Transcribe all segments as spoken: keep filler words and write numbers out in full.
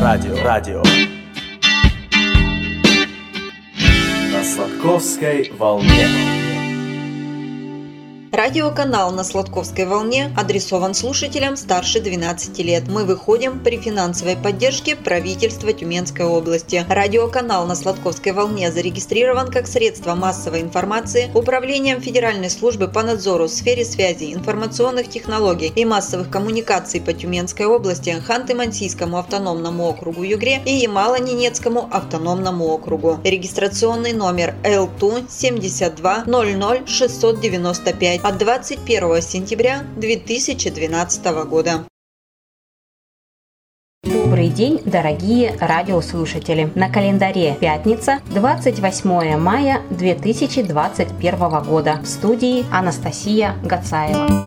радио, радио. На Сладковской волне. Радиоканал на Сладковской волне адресован слушателям старше двенадцати лет. Мы выходим при финансовой поддержке правительства Тюменской области. Радиоканал на Сладковской волне зарегистрирован как средство массовой информации Управлением Федеральной службы по надзору в сфере связи, информационных технологий и массовых коммуникаций по Тюменской области, Ханты-Мансийскому автономному округу Югре и Ямало-Ненецкому автономному округу. Регистрационный номер Эл Ту семьдесят два ноль ноль шестьсот девяносто пять от двадцать первого сентября две тысячи двенадцатого года. Добрый день, дорогие радиослушатели! На календаре пятница, двадцать восьмое мая две тысячи двадцать первого года. В студии Анастасия Гацаева.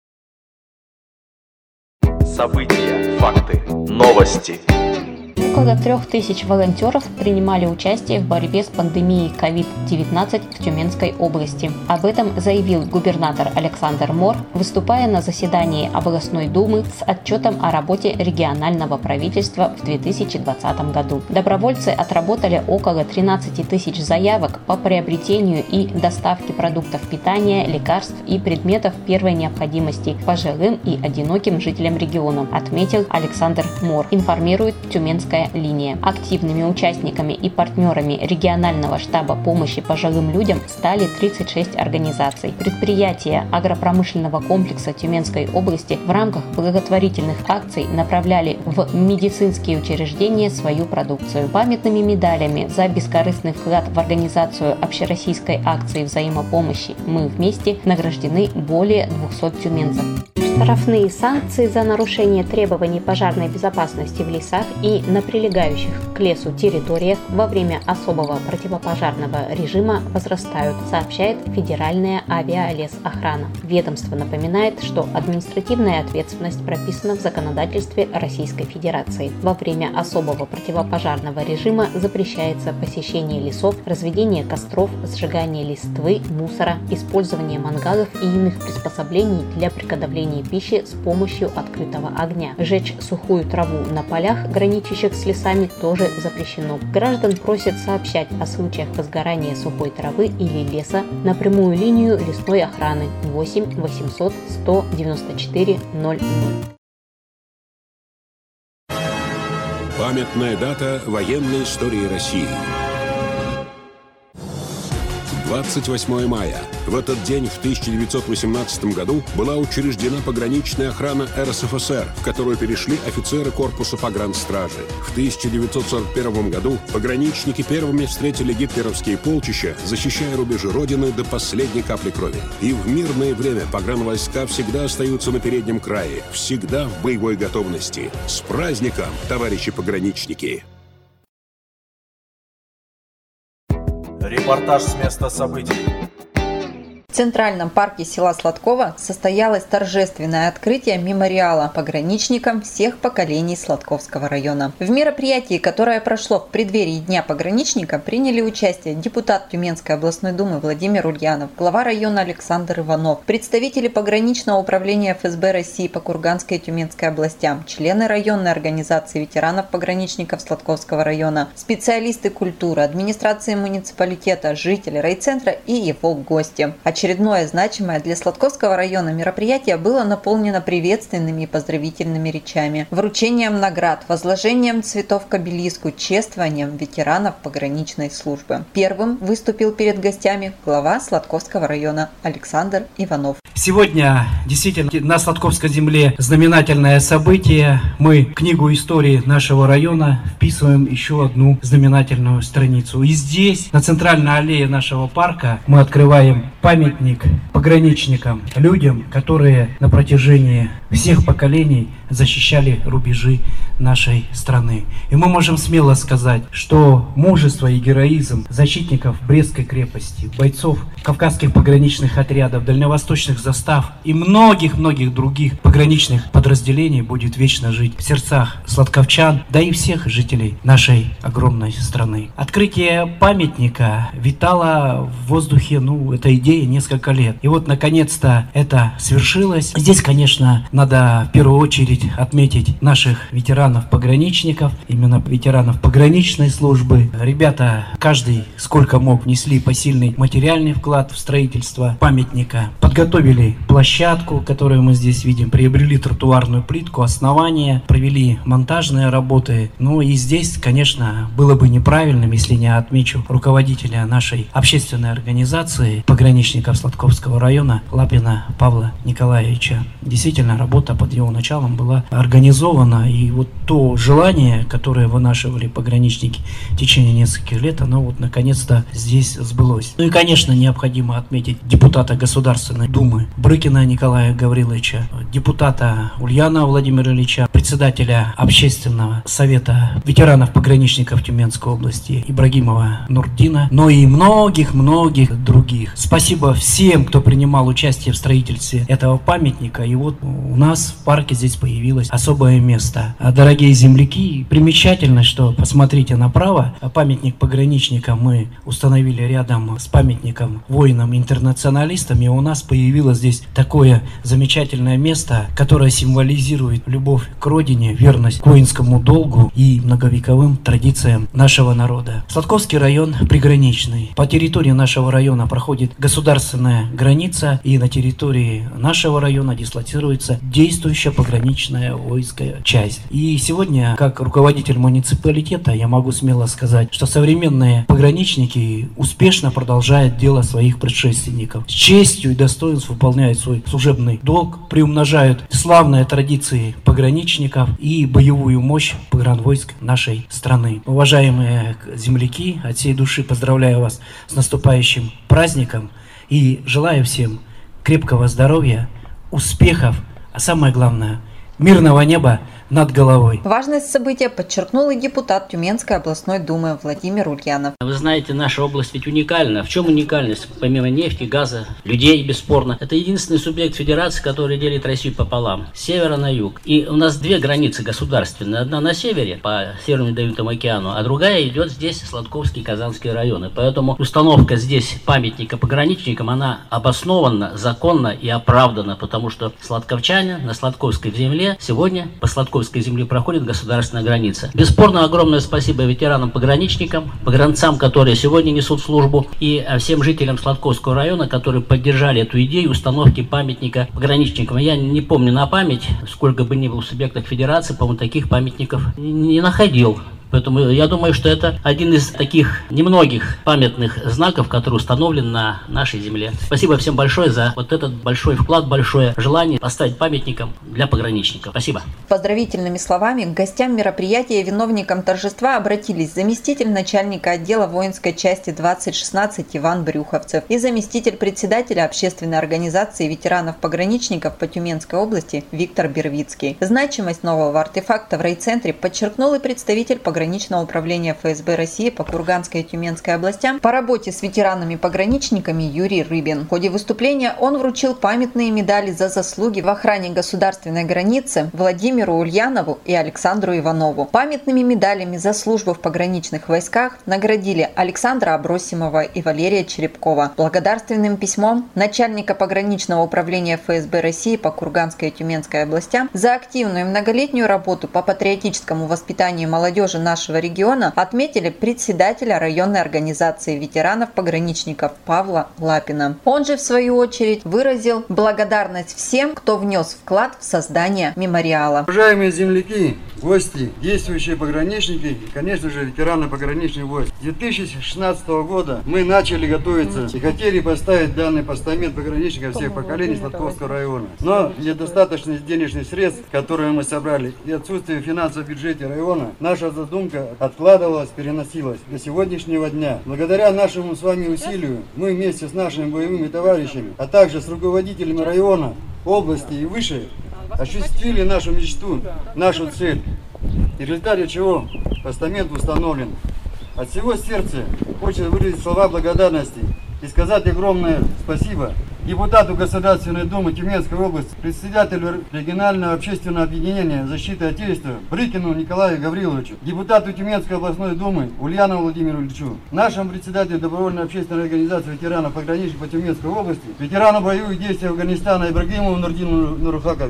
События, факты, новости. Около трех тысяч волонтеров принимали участие в борьбе с пандемией ковид девятнадцать в Тюменской области. Об этом заявил губернатор Александр Мор, выступая на заседании областной думы с отчетом о работе регионального правительства в две тысячи двадцатом году. Добровольцы отработали около тринадцати тысяч заявок по приобретению и доставке продуктов питания, лекарств и предметов первой необходимости пожилым и одиноким жителям региона, отметил Александр Мор, информирует Тюменская линия. Активными участниками и партнерами регионального штаба помощи пожилым людям стали тридцать шесть организаций. Предприятия агропромышленного комплекса Тюменской области в рамках благотворительных акций направляли в медицинские учреждения свою продукцию. Памятными медалями за бескорыстный вклад в организацию общероссийской акции взаимопомощи «Мы вместе» награждены более двухсот тюменцев. Штрафные санкции за нарушение требований пожарной безопасности в лесах и на прилегающих к лесу территориях во время особого противопожарного режима возрастают, сообщает Федеральная авиалесохрана. Ведомство напоминает, что административная ответственность прописана в законодательстве Российской Федерации. Во время особого противопожарного режима запрещается посещение лесов, разведение костров, сжигание листвы, мусора, использование мангалов и иных приспособлений для приготовления пищи с помощью открытого огня. Жечь сухую траву на полях, граничащих с лесами, тоже запрещено. Граждан просят сообщать о случаях возгорания сухой травы или леса на прямую линию лесной охраны восемь восемьсот сто девяносто четыре ноль ноль. Памятная дата военной истории России. двадцать восьмое мая. В этот день, в тысяча девятьсот восемнадцатом году, была учреждена пограничная охрана эр эс эф эс эр, в которую перешли офицеры корпуса погранстражи. В тысяча девятьсот сорок первом году пограничники первыми встретили гитлеровские полчища, защищая рубежи Родины до последней капли крови. И в мирное время погранвойска всегда остаются на переднем крае, всегда в боевой готовности. С праздником, товарищи пограничники! Репортаж с места событий. В Центральном парке села Сладково состоялось торжественное открытие мемориала пограничникам всех поколений Сладковского района. В мероприятии, которое прошло в преддверии Дня пограничника, приняли участие депутат Тюменской областной думы Владимир Ульянов, глава района Александр Иванов, представители пограничного управления эф эс бэ России по Курганской и Тюменской областям, члены районной организации ветеранов-пограничников Сладковского района, специалисты культуры, администрации муниципалитета, жители райцентра и его гости. Очередное значимое для Сладковского района мероприятие было наполнено приветственными и поздравительными речами, вручением наград, возложением цветов к обелиску, чествованием ветеранов пограничной службы. Первым выступил перед гостями глава Сладковского района Александр Иванов. Сегодня действительно на Сладковской земле знаменательное событие. Мы в книгу истории нашего района вписываем еще одну знаменательную страницу. И здесь, на центральной аллее нашего парка, мы открываем памятник пограничникам, людям, которые на протяжении всех поколений защищали рубежи нашей страны. И мы можем смело сказать, что мужество и героизм защитников Брестской крепости, бойцов кавказских пограничных отрядов, дальневосточных застав и многих-многих других пограничных подразделений будет вечно жить в сердцах сладковчан, да и всех жителей нашей огромной страны. Открытие памятника витало в воздухе, ну, эта идея несколько лет. И вот, наконец-то, это свершилось. Здесь, конечно, надо в первую очередь отметить наших ветеранов-пограничников, именно ветеранов пограничной службы. Ребята, каждый сколько мог, внесли посильный материальный вклад в строительство памятника. Подготовили площадку, которую мы здесь видим, приобрели тротуарную плитку, основание, провели монтажные работы. Ну и здесь, конечно, было бы неправильным, если не отмечу руководителя нашей общественной организации пограничников Сладковского района Лапина Павла Николаевича. Действительно, работа под его началом была организована, и вот то желание, которое вынашивали пограничники в течение нескольких лет, оно вот наконец-то здесь сбылось. Ну и, конечно, необходимо отметить депутата Государственной Думы Брыкина Николая Гавриловича, депутата Ульянова Владимира Ильича, председателя Общественного совета ветеранов-пограничников Тюменской области Ибрагимова Нурдина, но и многих-многих других. Спасибо всем, кто принимал участие в строительстве этого памятника. И вот у нас в парке здесь появилось особое место. А, дорогие земляки, примечательно, что посмотрите направо, памятник пограничникам мы установили рядом с памятником воинам-интернационалистам, и у нас появилось здесь такое замечательное место, которое символизирует любовь к родине, верность к воинскому долгу и многовековым традициям нашего народа. Сладковский район приграничный. По территории нашего района проходит государственная граница, и на территории нашего района дислоцируется действующая пограничная воинская часть. И сегодня, как руководитель муниципалитета, я могу смело сказать, что современные пограничники успешно продолжают дело своих предшественников. С честью и достоинством выполняют свой служебный долг, приумножают славные традиции пограничников и боевую мощь погранвойск нашей страны. Уважаемые земляки, от всей души поздравляю вас с наступающим праздником и желаю всем крепкого здоровья, успехов, а самое главное – мирного неба над головой. Важность события подчеркнул и депутат Тюменской областной думы Владимир Ульянов. Вы знаете, наша область ведь уникальна. В чем уникальность? Помимо нефти, газа, людей, бесспорно. Это единственный субъект федерации, который делит Россию пополам. С севера на юг. И у нас две границы государственные. Одна на севере, по Северному Ледовитому океану, а другая идет здесь, Сладковский и Казанский районы. Поэтому установка здесь памятника пограничникам, она обоснована, законна и оправдана, потому что сладковчане на Сладковской земле сегодня по Сладковской земле проходит государственная граница. Бесспорно, огромное спасибо ветеранам-пограничникам, погранцам, которые сегодня несут службу, и всем жителям Сладковского района, которые поддержали эту идею установки памятника пограничникам. Я не помню на память, сколько бы ни было в субъектах федерации, по-моему, таких памятников не находил. Поэтому я думаю, что это один из таких немногих памятных знаков, который установлен на нашей земле. Спасибо всем большое за вот этот большой вклад, большое желание поставить памятником для пограничников. Спасибо. Поздравительными словами к гостям мероприятия и виновникам торжества обратились заместитель начальника отдела воинской части двадцать шестнадцать Иван Брюховцев и заместитель председателя общественной организации ветеранов-пограничников по Тюменской области Виктор Бервицкий. Значимость нового артефакта в райцентре подчеркнул и представитель пограничников пограничного управления эф эс бэ России по Курганской и Тюменской областям по работе с ветеранами-пограничниками Юрий Рыбин. В ходе выступления он вручил памятные медали за заслуги в охране государственной границы Владимиру Ульянову и Александру Иванову. Памятными медалями за службу в пограничных войсках наградили Александра Абросимова и Валерия Черепкова. Благодарственным письмом начальника пограничного управления эф эс бэ России по Курганской и Тюменской областям за активную и многолетнюю работу по патриотическому воспитанию молодежи нашего региона отметили председателя районной организации ветеранов-пограничников Павла Лапина. Он же, в свою очередь, выразил благодарность всем, кто внес вклад в создание мемориала. Уважаемые земляки, гости, действующие пограничники и, конечно же, ветераны пограничных войск. С две тысячи шестнадцатого года мы начали готовиться и хотели поставить данный постамент пограничников всех поколений Сладковского района. Но недостаточность денежных средств, которые мы собрали, и отсутствие финансов в бюджете района, наша задумка откладывалась, переносилась до сегодняшнего дня. Благодаря нашему с вами усилию, мы вместе с нашими боевыми товарищами, а также с руководителями района, области и выше, осуществили нашу мечту, нашу цель, и в результате чего постамент установлен. От всего сердца хочется выразить слова благодарности и сказать огромное спасибо депутату Государственной Думы Тюменской области, председателю регионального общественного объединения защиты Отечества Брыкину Николаю Гавриловичу, депутату Тюменской областной думы Ульянову Владимиру Ильичу, нашему председателю добровольной общественной организации ветеранов пограничных по Тюменской области, ветерану боевых действий Афганистана Ибрагимову Нурдину Нурухаковичу.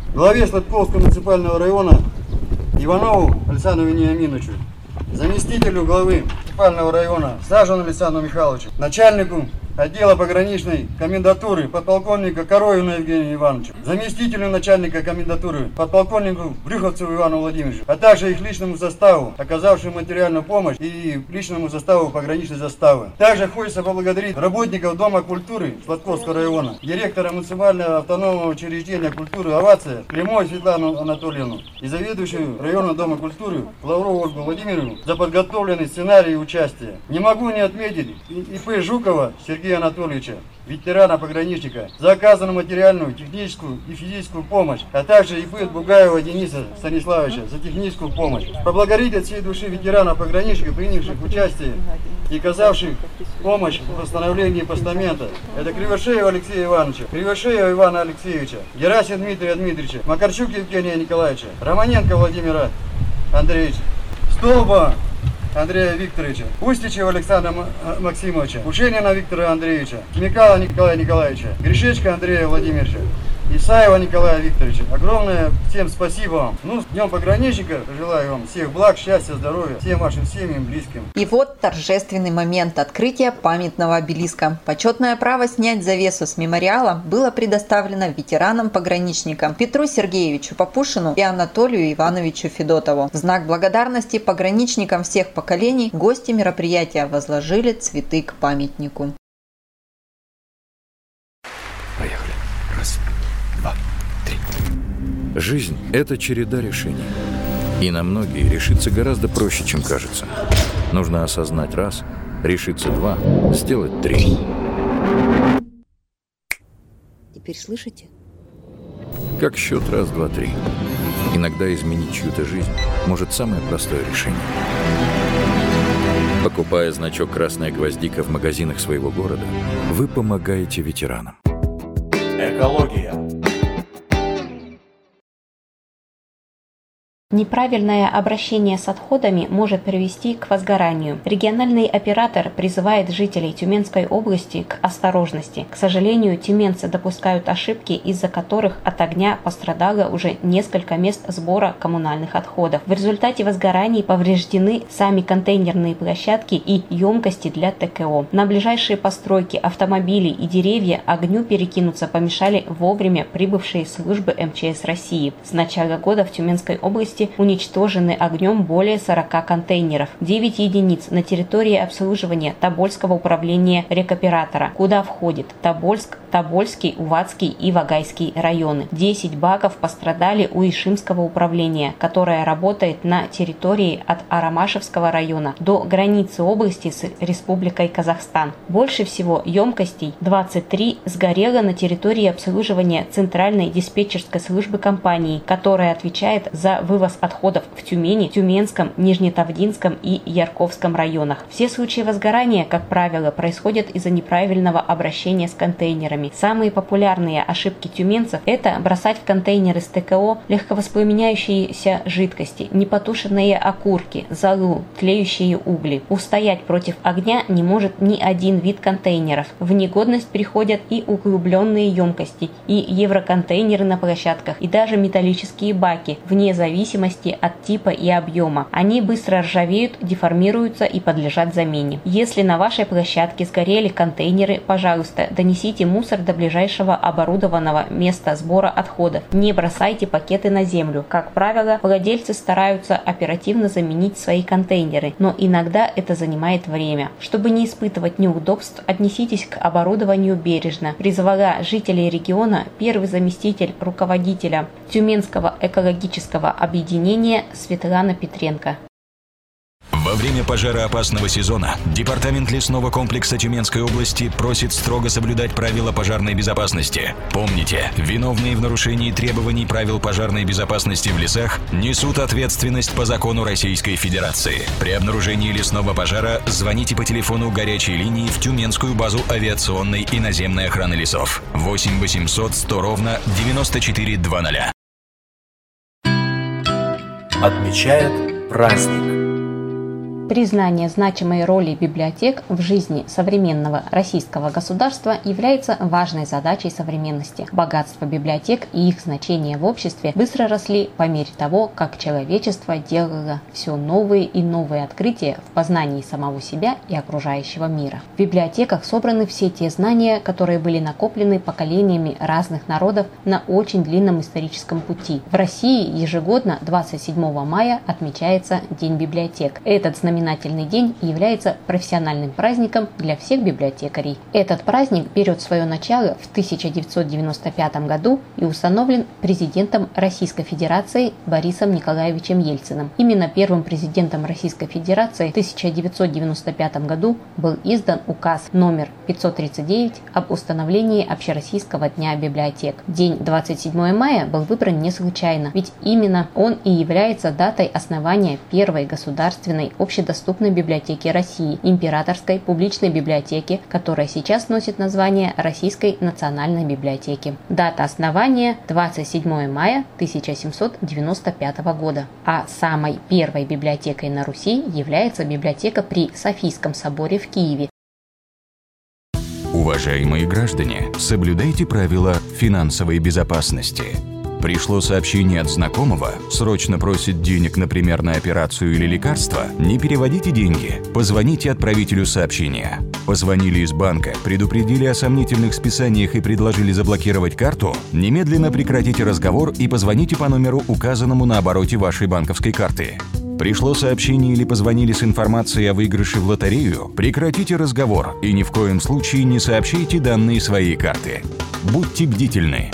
главе Сладковского муниципального района Иванову Александру Вениаминовичу, заместителю главы муниципального района Сажину Александру Михайловичу, начальнику отдела пограничной комендатуры подполковника Коровину Евгению Ивановичу, заместителю начальника комендатуры подполковнику Брюховцеву Ивану Владимировичу, а также их личному составу, оказавшему материальную помощь, и личному составу пограничной заставы. Также хочется поблагодарить работников Дома культуры Сладковского района, директора муниципального автономного учреждения культуры «Овация» Климову Светлану Анатольевну и заведующую районного Дома культуры Лаврову Ольгу Владимировну за подготовленный сценарий участия. Не могу не отметить И.П. Жукова Сергея Анатольевича, ветерана-пограничника, за оказанную материальную, техническую и физическую помощь, а также И.П. Бугаева Дениса Станиславовича за техническую помощь. Поблагодарить от всей души ветеранов-пограничников, принявших участие и оказавших помощь в восстановлении постамента. Это Кривошеева Алексея Ивановича, Кривошеева Ивана Алексеевича, Герасин Дмитрия Дмитриевича, Макарчук Евгения Николаевича, Романенко Владимира Андреевича, Столба Андрея Викторовича, Устичева Александра Максимовича, Ушенина Виктора Андреевича, Химикала Николая Николаевича, Гришечка Андрея Владимировича, Исаева Николая Викторовича. Огромное всем спасибо вам. Ну, с Днем пограничника. Желаю вам всех благ, счастья, здоровья, всем вашим семьям, близким. И вот торжественный момент открытия памятного обелиска. Почетное право снять завесу с мемориала было предоставлено ветеранам-пограничникам Петру Сергеевичу Папушину и Анатолию Ивановичу Федотову. В знак благодарности пограничникам всех поколений гости мероприятия возложили цветы к памятнику. Поехали. Раз, два, три. Жизнь – это череда решений. И на многие решиться гораздо проще, чем кажется. Нужно осознать раз, решиться два, сделать три. Теперь слышите? Как счет раз, два, три. Иногда изменить чью-то жизнь может самое простое решение. Покупая значок «Красная гвоздика» в магазинах своего города, вы помогаете ветеранам. Экология. Неправильное обращение с отходами может привести к возгоранию. Региональный оператор призывает жителей Тюменской области к осторожности. К сожалению, тюменцы допускают ошибки, из-за которых от огня пострадало уже несколько мест сбора коммунальных отходов. В результате возгораний повреждены сами контейнерные площадки и емкости для ТКО. На ближайшие постройки, автомобили и деревья огню перекинуться помешали вовремя прибывшие службы эм че эс России. С начала года в Тюменской области уничтожены огнем более сорока контейнеров, девять единиц на территории обслуживания Тобольского управления рекоператора, куда входит Тобольск, Тобольский, Уватский и Вагайский районы. десять баков пострадали у Ишимского управления, которое работает на территории от Арамашевского района до границы области с Республикой Казахстан. Больше всего емкостей, двадцать три, сгорело на территории обслуживания Центральной диспетчерской службы компании, которая отвечает за вывоз отходов в Тюмени, Тюменском, Нижнетавдинском и Ярковском районах. Все случаи возгорания, как правило, происходят из-за неправильного обращения с контейнерами. Самые популярные ошибки тюменцев – это бросать в контейнеры с ТКО легковоспламеняющиеся жидкости, непотушенные окурки, золу, тлеющие угли. Устоять против огня не может ни один вид контейнеров. В негодность приходят и углубленные емкости, и евроконтейнеры на площадках, и даже металлические баки, вне зависимости от типа и объема. Они быстро ржавеют, деформируются и подлежат замене. Если на вашей площадке сгорели контейнеры, пожалуйста, донесите мусор до ближайшего оборудованного места сбора отходов. Не бросайте пакеты на землю. Как правило, владельцы стараются оперативно заменить свои контейнеры, но иногда это занимает время. Чтобы не испытывать неудобств, отнеситесь к оборудованию бережно, призвала жителей региона первый заместитель руководителя Тюменского экологического объединения Светлана Петренко. Во время пожароопасного сезона Департамент лесного комплекса Тюменской области просит строго соблюдать правила пожарной безопасности. Помните, виновные в нарушении требований правил пожарной безопасности в лесах несут ответственность по закону Российской Федерации. При обнаружении лесного пожара звоните по телефону горячей линии в Тюменскую базу авиационной и наземной охраны лесов восемь восемьсот сто ровно девяносто четыре двадцать. Отмечает праздник. Признание значимой роли библиотек в жизни современного российского государства является важной задачей современности. Богатство библиотек и их значение в обществе быстро росли по мере того, как человечество делало все новые и новые открытия в познании самого себя и окружающего мира. В библиотеках собраны все те знания, которые были накоплены поколениями разных народов на очень длинном историческом пути. В России ежегодно двадцать седьмого мая отмечается День библиотек. Этот знаменательный Знаменательный день является профессиональным праздником для всех библиотекарей. Этот праздник берет свое начало в тысяча девятьсот девяносто пятом году и установлен президентом Российской Федерации Борисом Николаевичем Ельциным. Именно первым президентом Российской Федерации в тысяча девятьсот девяносто пятом году был издан указ номер пятьсот тридцать девять об установлении Общероссийского дня библиотек. День двадцать седьмого мая был выбран не случайно, ведь именно он и является датой основания первой государственной общедоступной доступной библиотеки России, Императорской публичной библиотеки, которая сейчас носит название Российской национальной библиотеки. Дата основания двадцать седьмого мая тысяча семьсот девяносто пятого года. А самой первой библиотекой на Руси является библиотека при Софийском соборе в Киеве. Уважаемые граждане, соблюдайте правила финансовой безопасности. Пришло сообщение от знакомого, срочно просит денег, например, на операцию или лекарство, не переводите деньги, позвоните отправителю сообщения. Позвонили из банка, предупредили о сомнительных списаниях и предложили заблокировать карту, немедленно прекратите разговор и позвоните по номеру, указанному на обороте вашей банковской карты. Пришло сообщение или позвонили с информацией о выигрыше в лотерею, прекратите разговор и ни в коем случае не сообщайте данные своей карты. Будьте бдительны.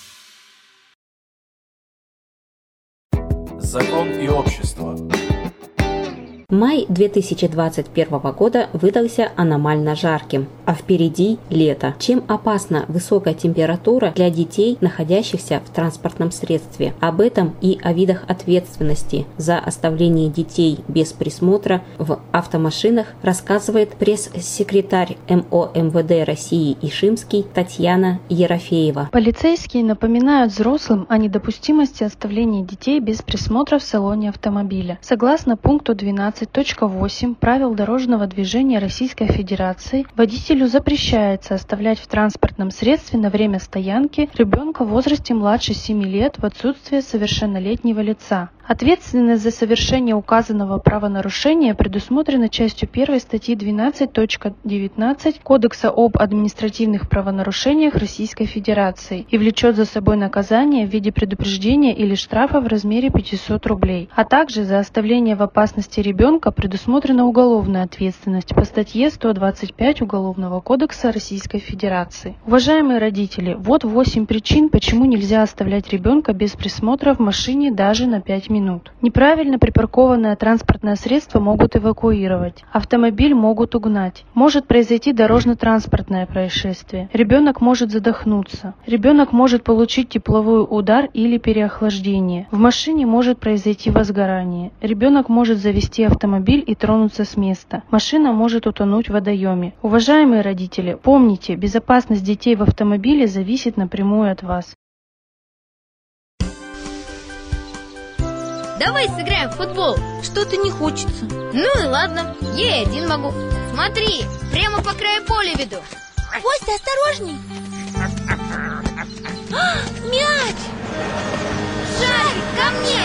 Закон и общество. Май две тысячи двадцать первого года выдался аномально жарким, а впереди лето. Чем опасна высокая температура для детей, находящихся в транспортном средстве? Об этом и о видах ответственности за оставление детей без присмотра в автомашинах рассказывает пресс-секретарь эм о эм вэ дэ России Ишимский Татьяна Ерофеева. Полицейские напоминают взрослым о недопустимости оставления детей без присмотра в салоне автомобиля. Согласно пункту двенадцать точка восемь правил дорожного движения Российской Федерации, водителю запрещается оставлять в транспортном средстве на время стоянки ребенка в возрасте младше семи лет в отсутствие совершеннолетнего лица. Ответственность за совершение указанного правонарушения предусмотрена частью первой статьи двенадцать точка девятнадцать Кодекса об административных правонарушениях Российской Федерации и влечет за собой наказание в виде предупреждения или штрафа в размере пятьсот рублей, а также за оставление в опасности ребенка предусмотрена уголовная ответственность по статье сто двадцать пять Уголовного кодекса Российской Федерации. Уважаемые родители, вот восемь причин, почему нельзя оставлять ребенка без присмотра в машине даже на пять минут. Неправильно припаркованное транспортное средство могут эвакуировать. Автомобиль могут угнать. Может произойти дорожно-транспортное происшествие. Ребенок может задохнуться. Ребенок может получить тепловой удар или переохлаждение. В машине может произойти возгорание. Ребенок может завести автомобиль и тронуться с места. Машина может утонуть в водоеме. Уважаемые родители, помните, безопасность детей в автомобиле зависит напрямую от вас. Давай сыграем в футбол. Что-то не хочется. Ну и ладно, я и один могу. Смотри, прямо по краю поля веду. Костя, осторожней. А, мяч! Шарик, ко мне!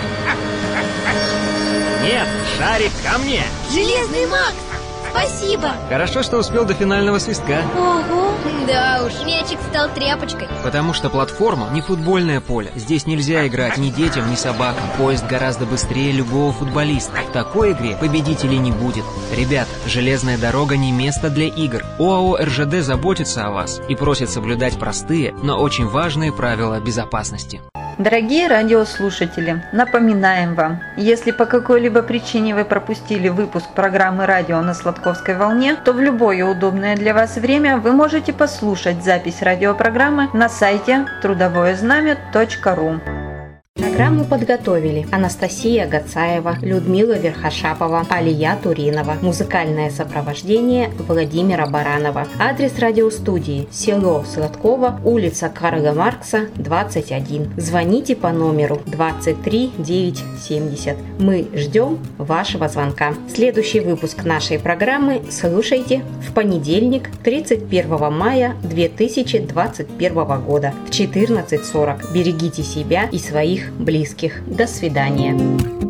Нет, шарик ко мне! Железный Макс! Спасибо! Хорошо, что успел до финального свистка. Ого! Да уж, мячик стал тряпочкой. Потому что платформа не футбольное поле. Здесь нельзя играть ни детям, ни собакам. Поезд гораздо быстрее любого футболиста. В такой игре победителей не будет. Ребята, железная дорога не место для игр. ОАО эр жэ дэ заботится о вас и просит соблюдать простые, но очень важные правила безопасности. Дорогие радиослушатели, напоминаем вам, если по какой-либо причине вы пропустили выпуск программы «Радио на Сладковской волне», то в любое удобное для вас время вы можете послушать запись радиопрограммы на сайте трудовое знамя точка ру. Программу подготовили Анастасия Гацаева, Людмила Верхошапова, Алия Туринова. Музыкальное сопровождение Владимира Баранова. Адрес радиостудии: село Сладково, улица Карла Маркса, двадцать один. Звоните по номеру двадцать три девятьсот семьдесят. Мы ждем вашего звонка. Следующий выпуск нашей программы слушайте в понедельник, тридцать первого мая две тысячи двадцать первого года в четырнадцать сорок. Берегите себя и своих близких. До свидания.